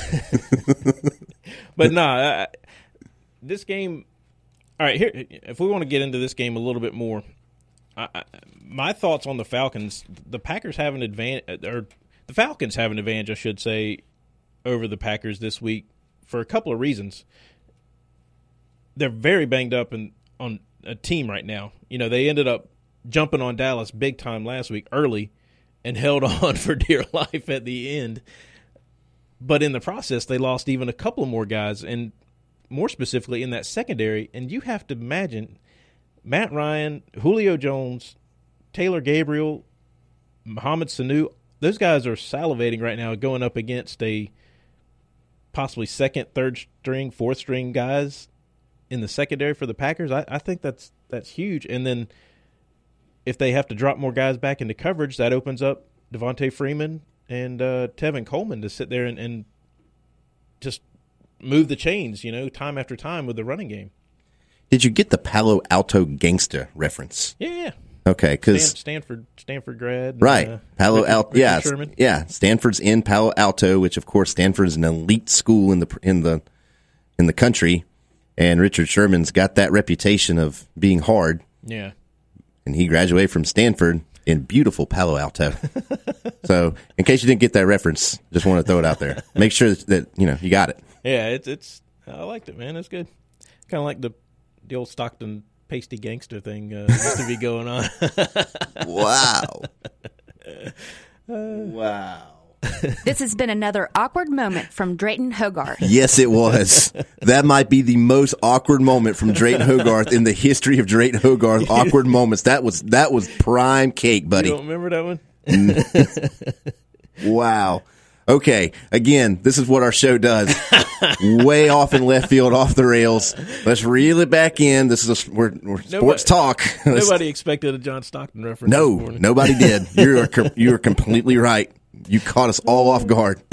But this game... All right, here, if we want to get into this game a little bit more, my thoughts on the Falcons, the Packers have an advantage, or the Falcons have an advantage, I should say, over the Packers this week for a couple of reasons. They're very banged up on a team right now. They ended up jumping on Dallas big time last week early and held on for dear life at the end. But in the process, they lost even a couple of more guys, and more specifically in that secondary. And you have to imagine Matt Ryan, Julio Jones, Taylor Gabriel, Mohamed Sanu, those guys are salivating right now going up against a possibly second, third string, fourth string guys in the secondary for the Packers. I think that's huge. And then if they have to drop more guys back into coverage, that opens up Devontae Freeman and Tevin Coleman to sit there and just move the chains, time after time with the running game. Did you get the Palo Alto gangsta reference? Yeah. Okay, because Stanford grad, right? Palo Alto, Sherman. Yeah. Stanford's in Palo Alto, which of course Stanford is an elite school in the country, and Richard Sherman's got that reputation of being hard. Yeah, and he graduated from Stanford in beautiful Palo Alto. So, in case you didn't get that reference, just want to throw it out there. Make sure that you got it. Yeah, it's I liked it, man. It's good. Kind of like the old Stockton pasty gangster thing used to be going on. Wow. Wow. This has been another awkward moment from Drayton Hogarth. Yes, it was. That might be the most awkward moment from Drayton Hogarth in the history of Drayton Hogarth. Awkward moments. That was prime cake, buddy. You don't remember that one? Wow. Okay, again, this is what our show does. Way off in left field, off the rails. Let's reel it back in. This is we're sports talk. Nobody expected a John Stockton reference. No, nobody did. You are completely right. You caught us all off guard.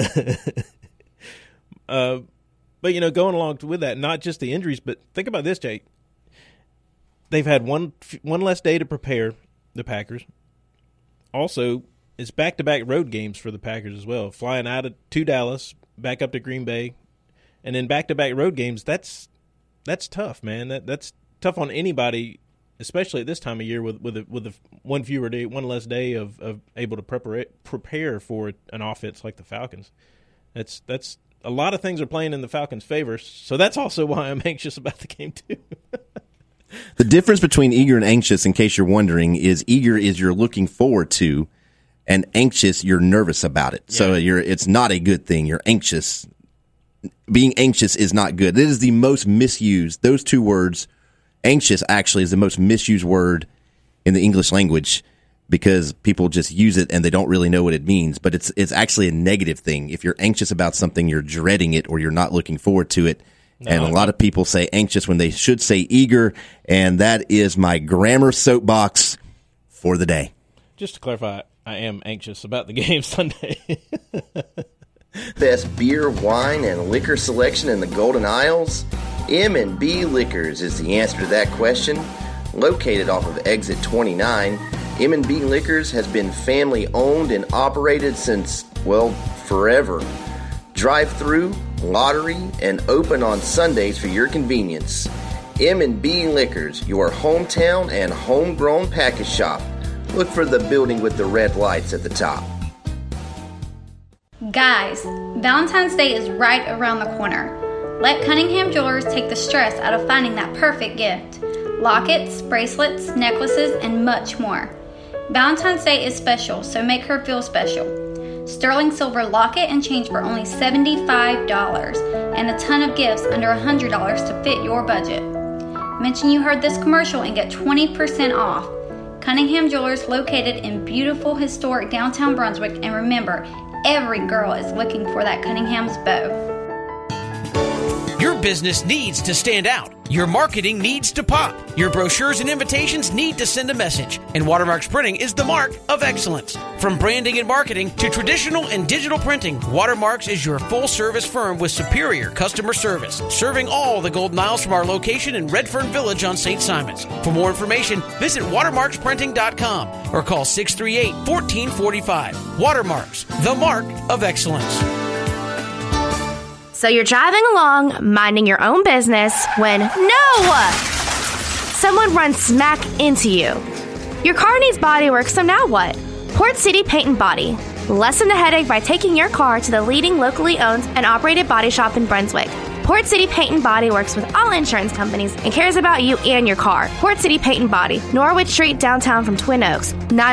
But going along with that, not just the injuries, but think about this, Jake. They've had one less day to prepare, the Packers. Also, it's back-to-back road games for the Packers as well. Flying out to Dallas, back up to Green Bay, and then back-to-back road games. That's tough, man. That's tough on anybody, especially at this time of year with one fewer day, one less day of able to prepare for an offense like the Falcons. That's a lot of things are playing in the Falcons' favor. So that's also why I'm anxious about the game too. The difference between eager and anxious, in case you're wondering, is eager is you're looking forward to. And anxious, you're nervous about it. Yeah. So it's not a good thing. You're anxious. Being anxious is not good. It is the most misused. Those two words Anxious actually is the most misused word in the English language because people just use it and they don't really know what it means. But it's actually a negative thing. If you're anxious about something, you're dreading it or you're not looking forward to it. No, and a lot of people say anxious when they should say eager, and that is my grammar soapbox for the day. Just to clarify, I am anxious about the game Sunday. Best beer, wine, and liquor selection in the Golden Isles? M&B Liquors is the answer to that question. Located off of Exit 29, M&B Liquors has been family-owned and operated since, well, forever. Drive-through, lottery, and open on Sundays for your convenience. M&B Liquors, your hometown and homegrown package shop. Look for the building with the red lights at the top. Guys, Valentine's Day is right around the corner. Let Cunningham Jewelers take the stress out of finding that perfect gift. Lockets, bracelets, necklaces, and much more. Valentine's Day is special, so make her feel special. Sterling silver locket and chains for only $75, and a ton of gifts under $100 to fit your budget. Mention you heard this commercial and get 20% off. Cunningham Jewelers, located in beautiful historic downtown Brunswick, and remember, every girl is looking for that Cunningham's bow. Your business needs to stand out. Your marketing needs to pop. Your brochures and invitations need to send a message. And Watermarks Printing is the mark of excellence. From branding and marketing to traditional and digital printing, Watermarks is your full-service firm with superior customer service, serving all the Golden Isles from our location in Redfern Village on St. Simons. For more information, visit watermarksprinting.com or call 638-1445. Watermarks, the mark of excellence. So you're driving along, minding your own business, when someone runs smack into you. Your car needs body work, so now what? Port City Paint and Body. Lessen the headache by taking your car to the leading locally owned and operated body shop in Brunswick. Port City Paint and Body works with all insurance companies and cares about you and your car. Port City Paint and Body, Norwood Street, downtown from Twin Oaks.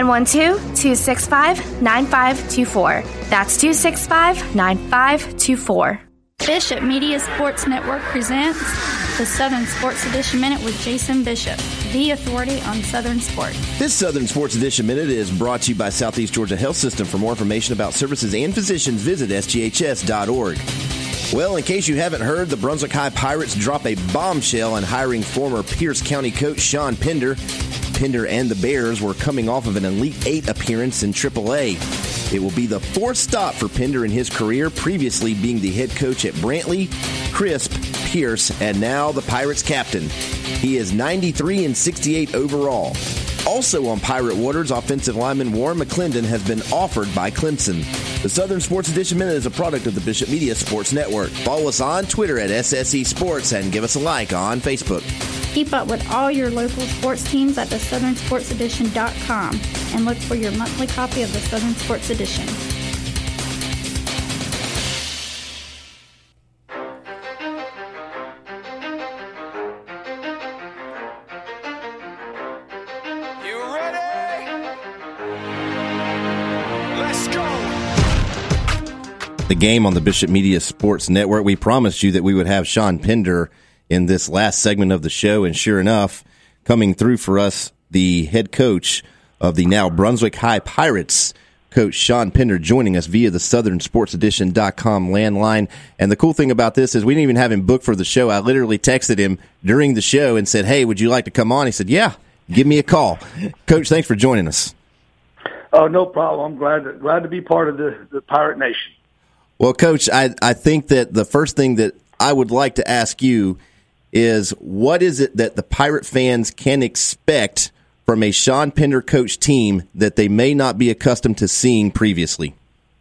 912-265-9524. That's 265-9524. Bishop Media Sports Network presents the Southern Sports Edition Minute with Jason Bishop, the authority on Southern sports. This Southern Sports Edition Minute is brought to you by Southeast Georgia Health System. For more information about services and physicians, visit sghs.org. Well, in case you haven't heard, the Brunswick High Pirates drop a bombshell in hiring former Pierce County coach Sean Pender. Pender and the Bears were coming off of an Elite Eight appearance in AAA. It will be the fourth stop for Pender in his career, previously being the head coach at Brantley, Crisp, Pierce, and now the Pirates captain. He is 93-68 overall. Also on Pirate waters, offensive lineman Warren McClendon has been offered by Clemson. The Southern Sports Edition Minute is a product of the Bishop Media Sports Network. Follow us on Twitter at SSE Sports and give us a like on Facebook. Keep up with all your local sports teams at thesouthernsportsedition.com and look for your monthly copy of the Southern Sports Edition. You ready? Let's go. The game on the Bishop Media Sports Network. We promised you that we would have Sean Pender in this last segment of the show, and sure enough, coming through for us, the head coach of the now Brunswick High Pirates, Coach Sean Pender, joining us via the SouthernSportsEdition.com landline. And the cool thing about this is we didn't even have him booked for the show. I literally texted him during the show and said, "Hey, would you like to come on?" He said, "Yeah, give me a call." Coach, thanks for joining us. Oh, no problem. I'm glad to be part of the Pirate Nation. Well, Coach, I think that the first thing that I would like to ask you is, what is it that the Pirate fans can expect from a Sean Pender coach team that they may not be accustomed to seeing previously?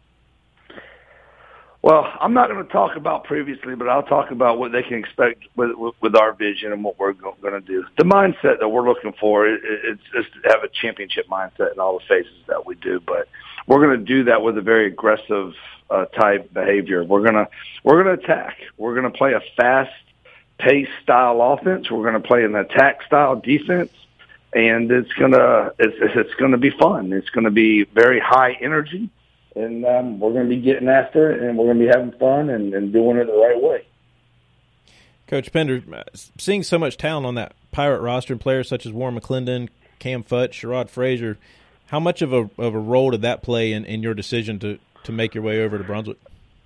Well, I'm not going to talk about previously, but I'll talk about what they can expect with our vision and what we're going to do. The mindset that we're looking for is just to have a championship mindset in all the phases that we do, but we're going to do that with a very aggressive type behavior. We're going to attack. We're going to play a fast-paced style offense. We're going to play an attack style defense, and it's going to be fun. It's going to be very high energy. And we're going to be getting after it, and we're going to be having fun and doing it the right way. Coach Pender, seeing so much talent on that Pirate roster and players such as Warren McClendon, Cam Futch, Sherrod Frazier, how much of a role did that play in your decision to make your way over to Brunswick?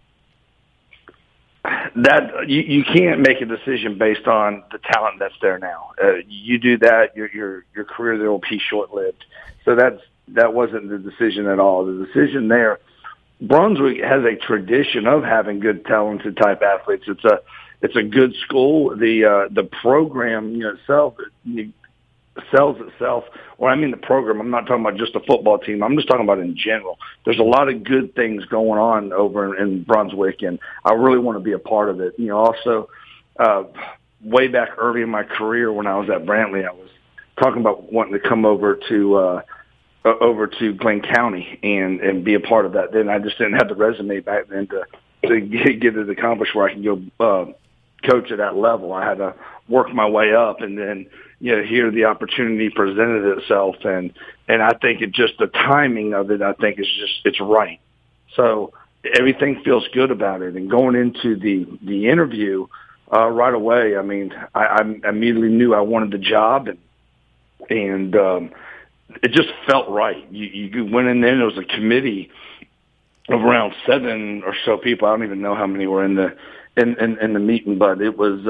That you can't make a decision based on the talent that's there now. You do that, your career there will be short-lived. So that wasn't the decision at all. The decision there, Brunswick has a tradition of having good, talented type athletes. It's a good school. The program itself sells itself. Well, I mean the program. I'm not talking about just the football team. I'm just talking about in general. There's a lot of good things going on over in Brunswick, and I really want to be a part of it. Also, way back early in my career when I was at Brantley, I was talking about wanting to come over to Glenn County and be a part of that. Then I just didn't have the resume back then to get it accomplished where I can go coach at that level. I had to work my way up, and then here the opportunity presented itself, and I think the timing of it, I think it's right. So everything feels good about it. And going into the interview right away, I mean, I immediately knew I wanted the job, and it just felt right. You went in there, and there was a committee of around 7 or so people. I don't even know how many were in the meeting, but it was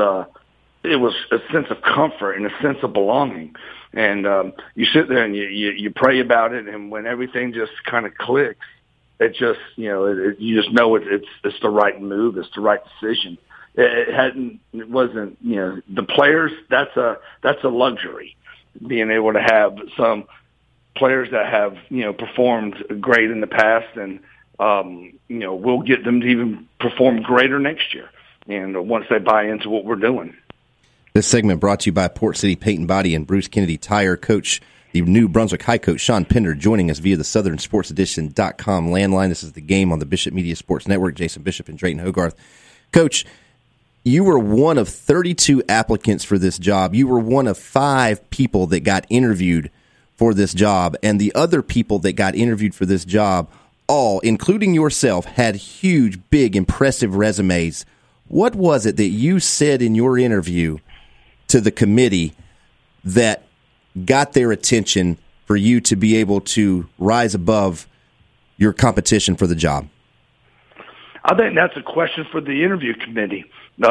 a sense of comfort and a sense of belonging. And you sit there and you pray about it, and when everything just kind of clicks, it just you just know it's the right move, it's the right decision. It wasn't the players. That's a luxury, being able to have some players that have performed great in the past, and we'll get them to even perform greater next year. And once they buy into what we're doing. This segment brought to you by Port City Paint and Body and Bruce Kennedy Tire. Coach, the new Brunswick High coach, Sean Pender, joining us via the SouthernSportsEdition.com landline. This is the game on the Bishop Media Sports Network. Jason Bishop and Drayton Hogarth. Coach, you were one of 32 applicants for this job. You were one of 5 people that got interviewed for this job, and the other people that got interviewed for this job, all, including yourself, had huge, big, impressive resumes. What was it that you said in your interview to the committee that got their attention for you to be able to rise above your competition for the job? I think that's a question for the interview committee.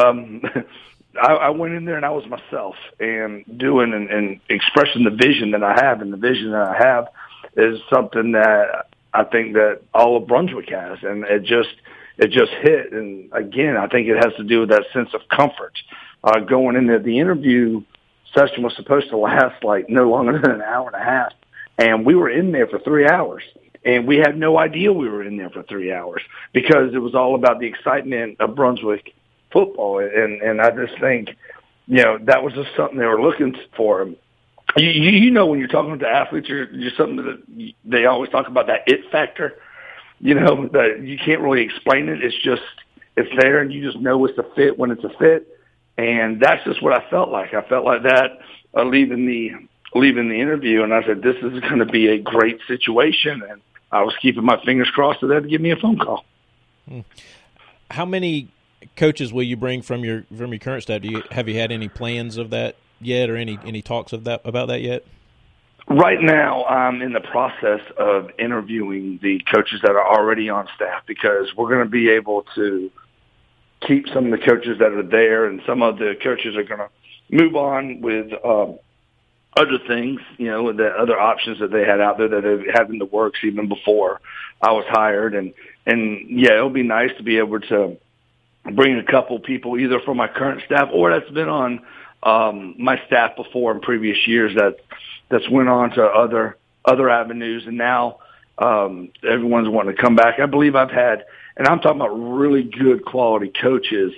I went in there and I was myself and doing and expressing the vision that I have, and the vision that I have is something that I think that all of Brunswick has, and it just hit. And again, I think it has to do with that sense of comfort. Going in there, the interview session was supposed to last like no longer than an hour and a half, and we were in there for 3 hours. And we had no idea we were in there for 3 hours because it was all about the excitement of Brunswick football. And I just think, that was just something they were looking for. When you're talking to athletes, you're something that they always talk about, that it factor, that you can't really explain it. It's there, and you just know it's a fit when it's a fit. And that's just what I felt like. I felt like that leaving the interview, and I said, this is going to be a great situation. And I was keeping my fingers crossed that they'd give me a phone call. How many coaches will you bring from your current staff? Have you had any plans of that yet, or any talks about that yet? Right now, I'm in the process of interviewing the coaches that are already on staff, because we're going to be able to keep some of the coaches that are there, and some of the coaches are going to move on with other things, the other options that they had out there that they had in the works even before I was hired. And yeah, it'll be nice to be able to bring a couple people either from my current staff or that's been on my staff before in previous years that's went on to other avenues. And now everyone's wanting to come back. I believe I've had, and I'm talking about really good quality coaches,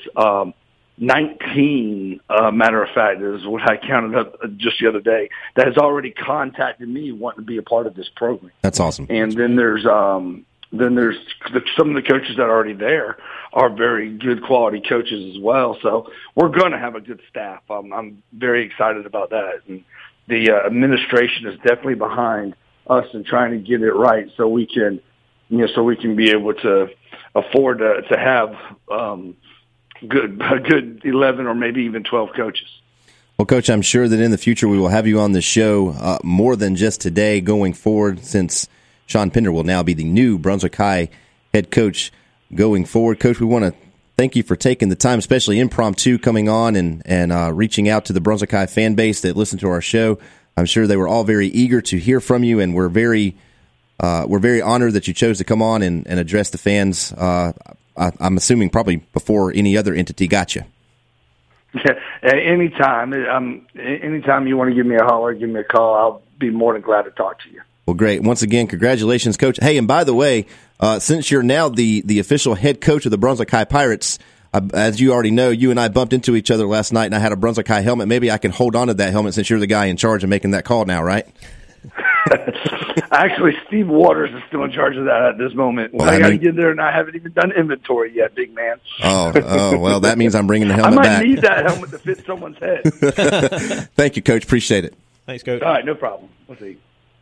19, matter of fact, is what I counted up just the other day, that has already contacted me wanting to be a part of this program. That's awesome. And then there's some of the coaches that are already there are very good quality coaches as well. So we're going to have a good staff. I'm very excited about that. And the administration is definitely behind us in trying to get it right, so we can be able to afford to have a good 11 or maybe even 12 coaches. Well, Coach, I'm sure that in the future we will have you on the show more than just today going forward, since Sean Pinder will now be the new Brunswick High head coach going forward. Coach, we want to thank you for taking the time, especially impromptu, coming on and reaching out to the Brunswick High fan base that listened to our show. I'm sure they were all very eager to hear from you, and we're very honored that you chose to come on and address the fans. I'm assuming probably before any other entity got you. Yeah, anytime. Anytime you want to give me a holler, give me a call. I'll be more than glad to talk to you. Well, great. Once again, congratulations, Coach. Hey, and by the way, since you're now the official head coach of the Brunswick High Pirates, as you already know, you and I bumped into each other last night, and I had a Brunswick High helmet. Maybe I can hold on to that helmet since you're the guy in charge of making that call now, right? Actually, Steve Waters is still in charge of that at this moment. Well, I got to get there, and I haven't even done inventory yet, big man. Oh, well, that means I'm bringing the helmet back. I might need that helmet to fit someone's head. Thank you, Coach. Appreciate it. Thanks, Coach. All right, no problem. We'll see.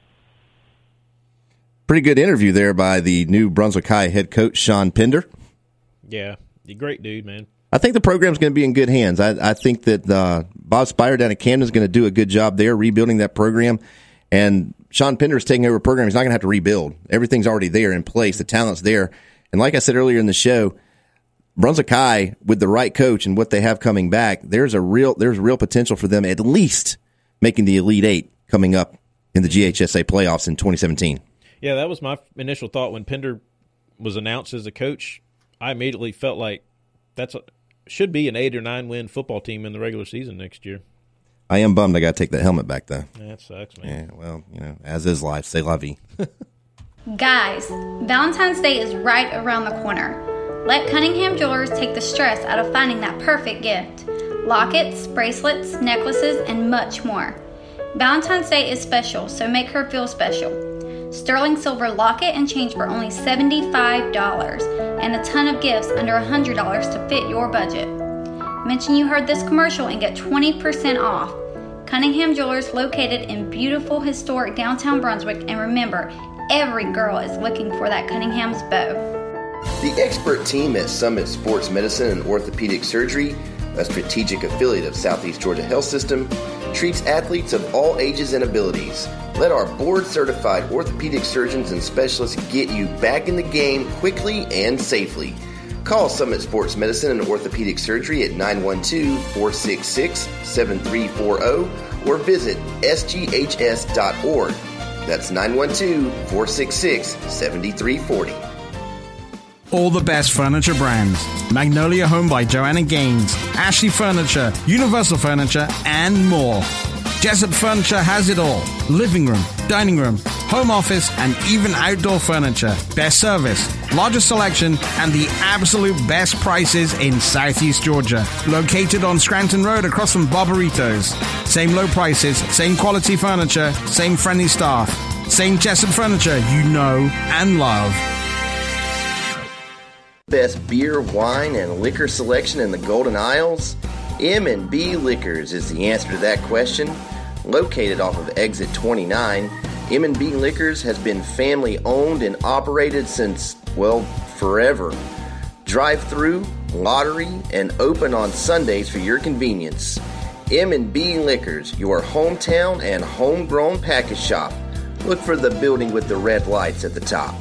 Pretty good interview there by the new Brunswick High head coach, Sean Pinder. Yeah, you're a great dude, man. I think the program's going to be in good hands. I think that Bob Spire down at Camden is going to do a good job there rebuilding that program. And Sean Pinder is taking over a program. He's not going to have to rebuild. Everything's already there in place. The talent's there. And like I said earlier in the show, Brunswick High, with the right coach and what they have coming back, there's real potential for them at least making the Elite Eight coming up in the GHSA playoffs in 2017. Yeah, that was my initial thought when Pinder was announced as a coach. I immediately felt like should be an 8 or 9 win football team in the regular season next year. I am bummed I got to take that helmet back, though. That sucks, man. Yeah, well, as is life. C'est la vie. Guys, Valentine's Day is right around the corner. Let Cunningham Jewelers take the stress out of finding that perfect gift. Lockets, bracelets, necklaces, and much more. Valentine's Day is special, so make her feel special. Sterling silver locket and change for only $75, and a ton of gifts under $100 to fit your budget. Mention you heard this commercial and get 20% off. Cunningham Jewelers, located in beautiful historic downtown Brunswick, and remember, every girl is looking for that Cunningham's bow. The expert team at Summit Sports Medicine and Orthopedic Surgery, a strategic affiliate of Southeast Georgia Health System, treats athletes of all ages and abilities. Let our board-certified orthopedic surgeons and specialists get you back in the game quickly and safely. Call Summit Sports Medicine and Orthopedic Surgery at 912-466-7340 or visit sghs.org. That's 912-466-7340. All the best furniture brands. Magnolia Home by Joanna Gaines, Ashley Furniture, Universal Furniture, and more. Jessup Furniture has it all. Living room, dining room, home office, and even outdoor furniture. Best service, largest selection, and the absolute best prices in Southeast Georgia. Located on Scranton Road across from Barbaritos. Same low prices, same quality furniture, same friendly staff. Same Jessup Furniture you know and love. Best beer, wine, and liquor selection in the Golden Isles? M&B Liquors is the answer to that question. Located off of Exit 29, M&B Liquors has been family owned and operated since, forever. Drive-through, lottery, and open on Sundays for your convenience. M&B Liquors, your hometown and homegrown package shop. Look for the building with the red lights at the top.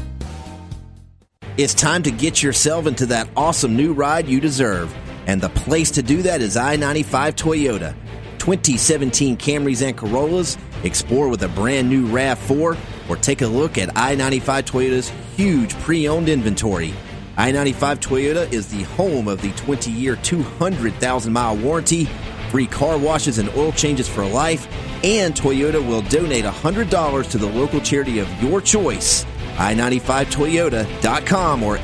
It's time to get yourself into that awesome new ride you deserve. And the place to do that is I-95 Toyota. 2017 Camrys and Corollas, explore with a brand new RAV4, or take a look at I-95 Toyota's huge pre-owned inventory. I-95 Toyota is the home of the 20-year, 200,000-mile warranty, free car washes and oil changes for life, and Toyota will donate $100 to the local charity of your choice. I-95Toyota.com or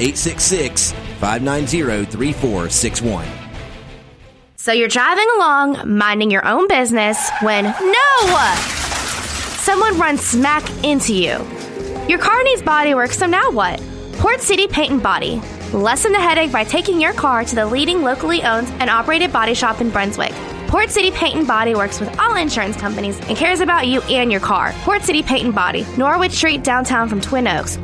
866-590-3461. So you're driving along, minding your own business, when someone runs smack into you. Your car needs body work, so now what? Port City Paint and Body. Lessen the headache by taking your car to the leading locally owned and operated body shop in Brunswick. Port City Paint and Body works with all insurance companies and cares about you and your car. Port City Paint and Body, Norwich Street, downtown from Twin Oaks.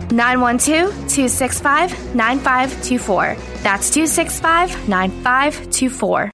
912-265-9524. That's 265-9524.